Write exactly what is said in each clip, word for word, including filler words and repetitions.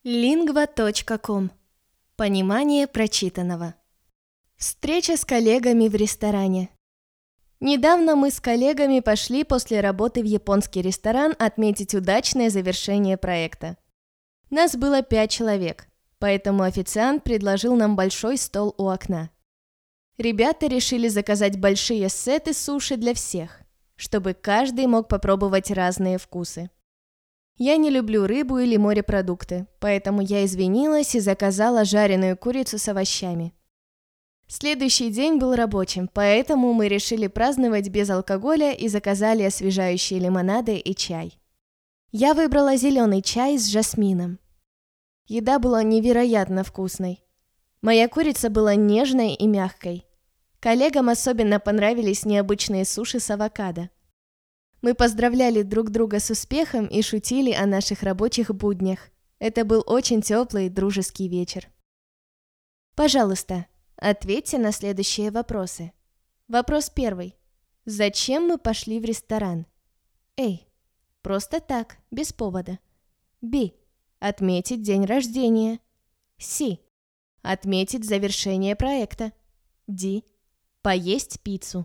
лингва точка ком. Понимание прочитанного. Встреча с коллегами в ресторане. Недавно мы с коллегами пошли после работы в японский ресторан отметить удачное завершение проекта. Нас было пять человек, поэтому официант предложил нам большой стол у окна. Ребята решили заказать большие сеты суши для всех, чтобы каждый мог попробовать разные вкусы. Я не люблю рыбу или морепродукты, поэтому я извинилась и заказала жареную курицу с овощами. Следующий день был рабочим, поэтому мы решили праздновать без алкоголя и заказали освежающие лимонады и чай. Я выбрала зеленый чай с жасмином. Еда была невероятно вкусной. Моя курица была нежной и мягкой. Коллегам особенно понравились необычные суши с авокадо. Мы поздравляли друг друга с успехом и шутили о наших рабочих буднях. Это был очень теплый, дружеский вечер. Пожалуйста, ответьте на следующие вопросы. Вопрос первый. Зачем мы пошли в ресторан? А. Просто так, без повода. Б. Отметить день рождения. С. Отметить завершение проекта. Д. Поесть пиццу.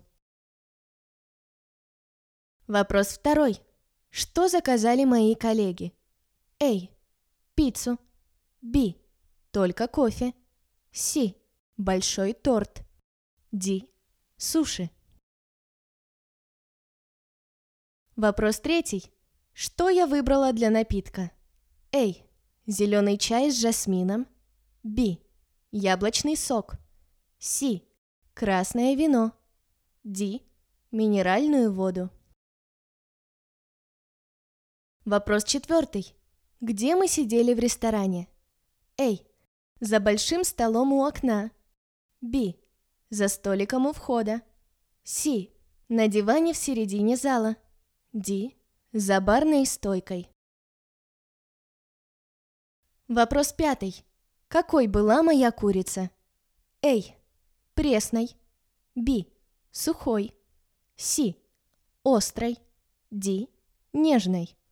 Вопрос второй. Что заказали мои коллеги? А. Пиццу. Б. Только кофе. С. Большой торт. Д. Суши. Вопрос третий. Что я выбрала для напитка? А. Зеленый чай с жасмином. Б. Яблочный сок. С. Красное вино. Д. Минеральную воду. Вопрос четвертый. Где мы сидели в ресторане? А. За большим столом у окна. Б. За столиком у входа. С. На диване в середине зала. Д. За барной стойкой. Вопрос пятый. Какой была моя курица? А. Пресной. Б. Сухой. С. Острой. Д. Нежной.